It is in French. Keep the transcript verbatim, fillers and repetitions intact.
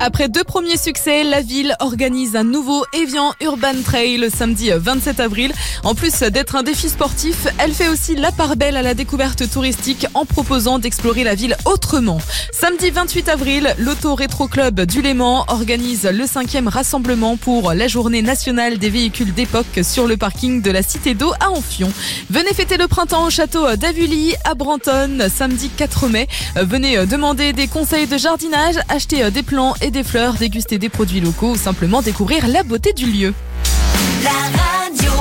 Après deux premiers succès, la ville organise un nouveau Evian Urban Trail le samedi vingt-sept avril. En plus d'être un défi sportif, elle fait aussi la part belle à la découverte touristique en proposant d'explorer la ville autrement. Samedi vingt-huit avril, l'Auto Rétro Club du Léman organise le cinquième rassemblement pour la journée nationale des véhicules d'époque sur le parking de la Cité d'Eau à Amphion. Venez fêter le printemps au château d'Avully à Brantôme, samedi quatre mai. Venez demander des conseils de jardinage, acheter des plants et des fleurs, déguster des produits locaux ou simplement découvrir la beauté du lieu. La radio.